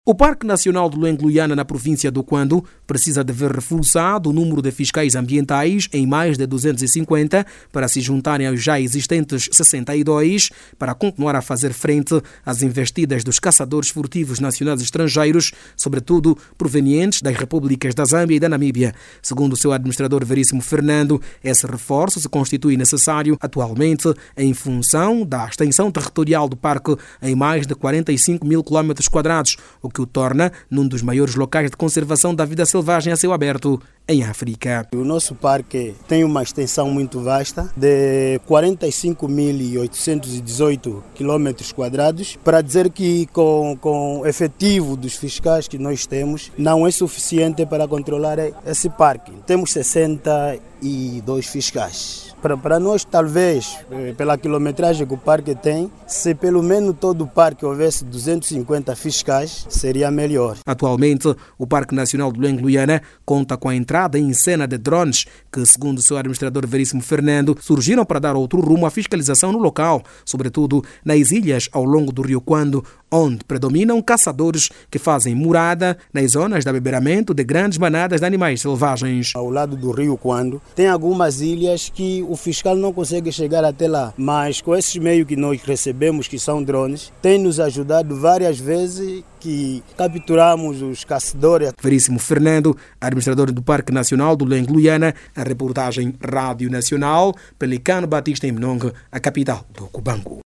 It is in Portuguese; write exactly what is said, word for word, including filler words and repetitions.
O Parque Nacional de Luengo-Luiana, na província do Quando, precisa de ver reforçado o número de fiscais ambientais em mais de duzentos e cinquenta para se juntarem aos já existentes sessenta e dois para continuar a fazer frente às investidas dos caçadores furtivos nacionais e estrangeiros, sobretudo provenientes das repúblicas da Zâmbia e da Namíbia. Segundo o seu administrador Veríssimo Fernando, esse reforço se constitui necessário atualmente em função da extensão territorial do parque em mais de quarenta e cinco mil quilómetros quadrados, o que o torna num dos maiores locais de conservação da vida selvagem a céu aberto em África. O nosso parque tem uma extensão muito vasta de quarenta e cinco mil oitocentos e dezoito quilómetros quadrados, para dizer que com, com o efetivo dos fiscais que nós temos não é suficiente para controlar esse parque. Temos sessenta e dois fiscais. Para, para nós, talvez, pela quilometragem que o parque tem, se pelo menos todo o parque houvesse duzentos e cinquenta fiscais, seria melhor. Atualmente, o Parque Nacional de Luengo-Luiana conta com a entrada em cena de drones que, segundo o seu administrador Veríssimo Fernando, surgiram para dar outro rumo à fiscalização no local, sobretudo nas ilhas ao longo do Rio Quando, onde predominam caçadores que fazem morada nas zonas de abeberamento de grandes manadas de animais selvagens. Ao lado do Rio Quando, tem algumas ilhas que o fiscal não consegue chegar até lá, mas com esses meios que nós recebemos, que são drones, tem nos ajudado várias vezes que capturamos os caçadores. Veríssimo Fernando, administrador do Parque Nacional do Luengo-Luiana, a reportagem Rádio Nacional, Pelicano Batista em Mnongue, a capital do Cubango.